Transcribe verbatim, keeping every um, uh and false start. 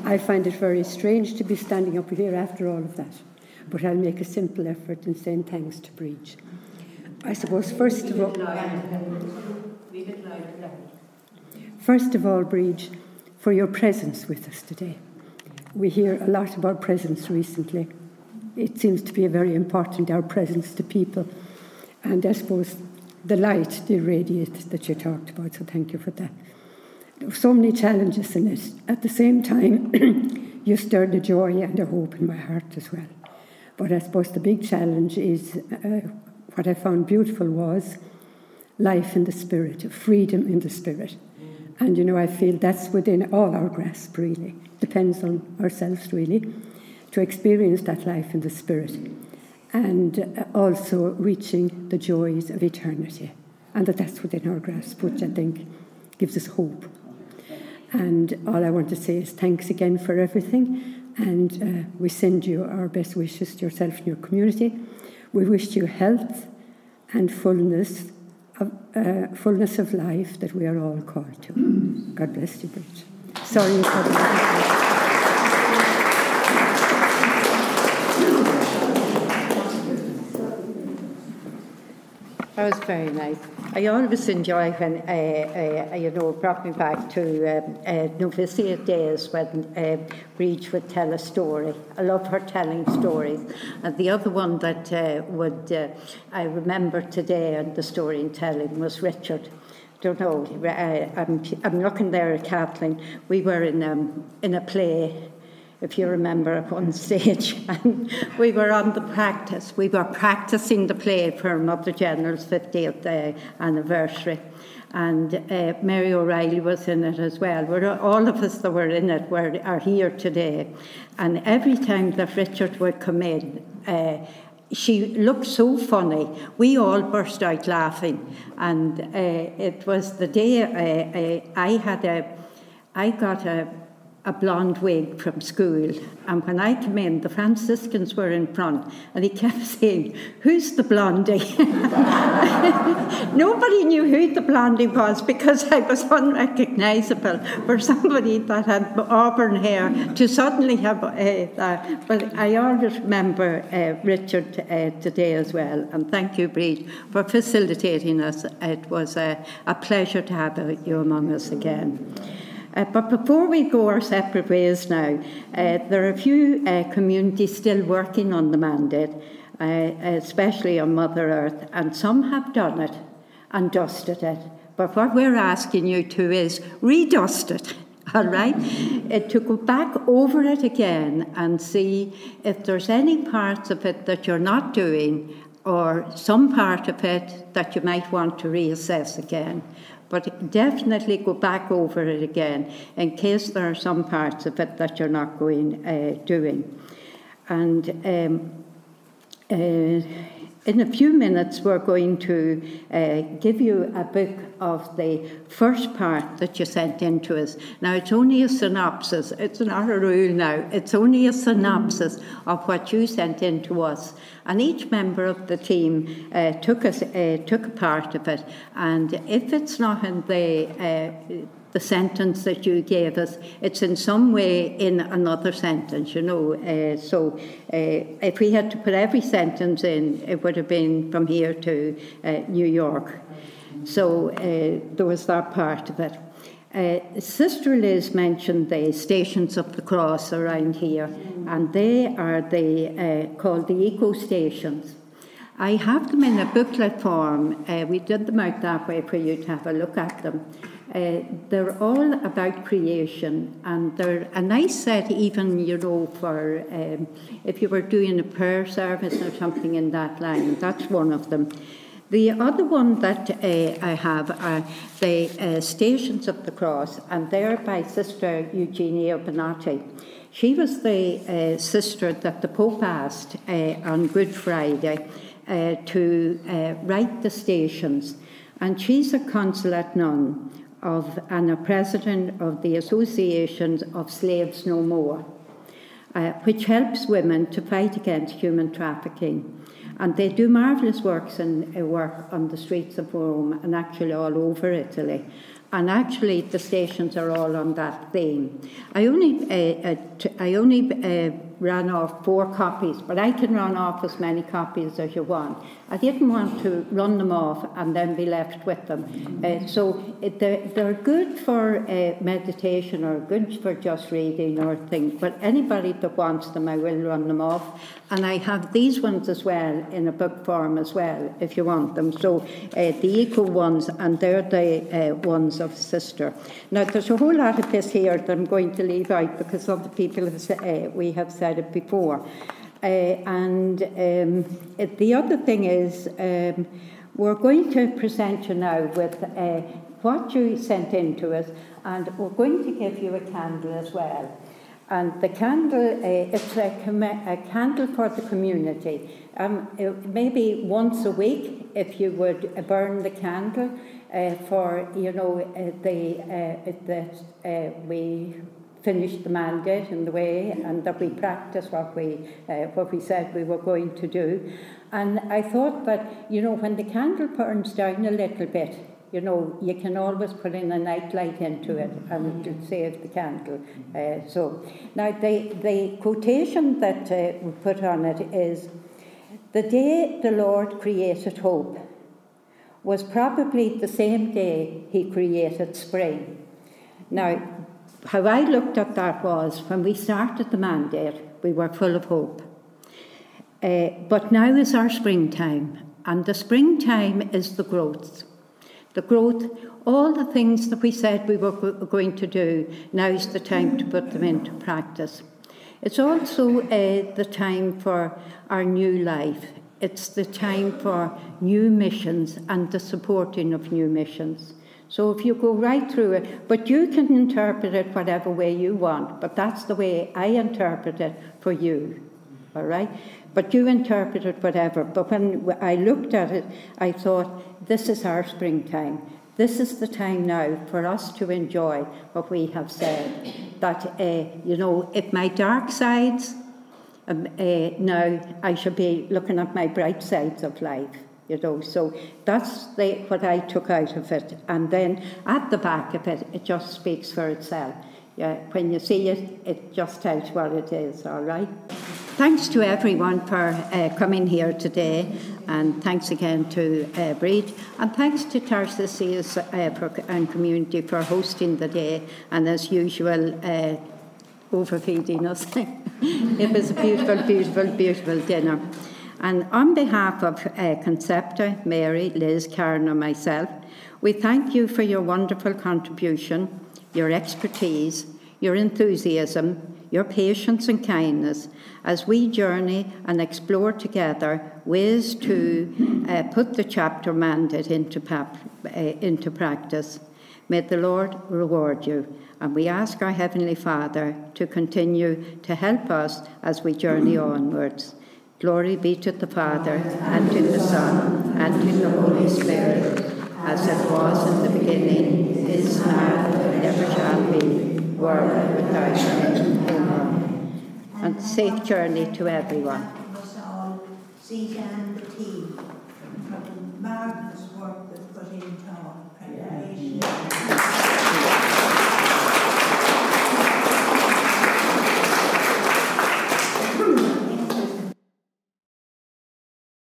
I find it very strange to be standing up here after all of that, but I'll make a simple effort in saying thanks to Breach. I suppose first of all, first of all, Breach, for your presence with us today. We hear a lot about presence recently. It seems to be very important, our presence to people, and I suppose the light, the radiate that you talked about, so thank you for that. There were so many challenges in it. At the same time, you stirred a joy and a hope in my heart as well. But I suppose the big challenge is, uh, what I found beautiful was life in the spirit, freedom in the spirit. And, you know, I feel that's within all our grasp, really. Depends on ourselves, really, to experience that life in the spirit. And also reaching the joys of eternity. And that that's within our grasp, which I think gives us hope. And all I want to say is thanks again for everything. And uh, we send you our best wishes to yourself and your community. We wish you health and fullness of, uh, fullness of life that we are all called to. God bless you, Bridget. Sorry for the That was very nice. I always enjoy when, uh, uh, you know, it brought me back to um, uh, novitiate days when uh, Breach would tell a story. I love her telling stories. And the other one that uh, would uh, I remember today and the storytelling was Richard. Don't know, I, I'm, I'm looking there at Kathleen. We were in, um, in a play, if you remember, at one stage, and we were on the practice. We were practicing the play for Mother General's fiftieth uh, anniversary, and uh, Mary O'Reilly was in it as well. We're, all of us that were in it were, are here today, and every time that Richard would come in, uh, she looked so funny. We all burst out laughing, and uh, it was the day uh, I, I had a, I got a. a blonde wig from school, and when I came in, the Franciscans were in front, and he kept saying, "Who's the blondie?" Nobody knew who the blondie was because I was unrecognisable for somebody that had auburn hair to suddenly have uh, that. But I always remember uh, Richard uh, today as well, and thank you, Breed, for facilitating us. It was a, a pleasure to have you among us again. Uh, but before we go our separate ways now, uh, there are a few uh, communities still working on the mandate, uh, especially on Mother Earth, and some have done it and dusted it. But what we're asking you to is redust it, all right? Uh, to go back over it again and see if there's any parts of it that you're not doing or some part of it that you might want to reassess again. But definitely go back over it again in case there are some parts of it that you're not going uh, doing. And um, uh, in a few minutes, we're going to uh, give you a book of the first part that you sent in to us. Now, it's only a synopsis. It's not a rule now. It's only a synopsis of what you sent in to us. And each member of the team uh, took, a, uh, took a part of it. And if it's not in the... Uh, the sentence that you gave us, it's in some way in another sentence, you know. Uh, so uh, if we had to put every sentence in, it would have been from here to uh, New York. So uh, there was that part of it. Uh, Sister Liz mentioned the Stations of the Cross around here, and they are the uh, called the Eco Stations. I have them in a booklet form. Uh, we did them out that way for you to have a look at them. Uh, they're all about creation, and they're a nice set even, you know, for um, if you were doing a prayer service or something in that line. That's one of them. The other one that uh, I have are the uh, Stations of the Cross, and they're by Sister Eugenia Bonatti. She was the uh, sister that the Pope asked uh, on Good Friday uh, to uh, write the stations, and she's a consulate nun of and a president of the Association of Slaves No More, uh, which helps women to fight against human trafficking. And they do marvellous works and uh, work on the streets of Rome and actually all over Italy. and actually the stations are all on that theme. I only, uh, uh, t- I only uh, ran off four copies, but I can run off as many copies as you want. I didn't want to run them off and then be left with them. Uh, so it, they're, they're good for uh, meditation or good for just reading or things, but anybody that wants them, I will run them off. And I have these ones as well in a book form as well, if you want them. So uh, the eco ones, and they're the uh, ones of Sister. Now, there's a whole lot of this here that I'm going to leave out because other people have said, uh, we have said it before. Uh, and um, it, the other thing is, um, we're going to present you now with uh, what you sent in to us, and we're going to give you a candle as well. And the candle, uh, it's a, com- a candle for the community. Um, maybe once a week, if you would burn the candle uh, for, you know, uh, the uh, that uh, we finish the mandate in the way, and that we practice what we uh, what we said we were going to do. And I thought that, you know, when the candle burns down a little bit, you know, you can always put in a night light into it and it'll save the candle. Uh, so now the, the quotation that uh, we put on it is, "The day the Lord created hope was probably the same day he created spring." Now, how I looked at that was, when we started the mandate, we were full of hope. Uh, but now is our springtime, and the springtime is the growth. The growth, all the things that we said we were go- going to do, now's the time to put them into practice. It's also uh, the time for our new life. It's the time for new missions and the supporting of new missions. So if you go right through it, but you can interpret it whatever way you want, but that's the way I interpret it for you, all right? But you interpret it whatever. But when I looked at it, I thought, this is our springtime. This is the time now for us to enjoy what we have said. That, uh, you know, if my dark sides, um, uh, now I should be looking at my bright sides of life. You know, so that's the, what I took out of it. And then at the back of it, it just speaks for itself. Yeah, when you see it, it just tells what it is, all right? Thanks to everyone for uh, coming here today, and thanks again to uh, Breed, and thanks to Tarsius uh, for, and community for hosting the day, and as usual, uh, overfeeding us. It was a beautiful, beautiful, beautiful dinner. And on behalf of uh, Concepta, Mary, Liz, Karen and myself, we thank you for your wonderful contribution, your expertise, your enthusiasm, your patience and kindness as we journey and explore together ways to uh, put the chapter mandate into, pap- uh, into practice. May the Lord reward you, and we ask our Heavenly Father to continue to help us as we journey onwards. Glory be to the Father, and to the Son, and to the Holy Spirit, as it was in the beginning, is now, and ever shall be, world without end. Amen. And safe journey to everyone. Suzanne, the team, for the marvellous work they've put into our preparation.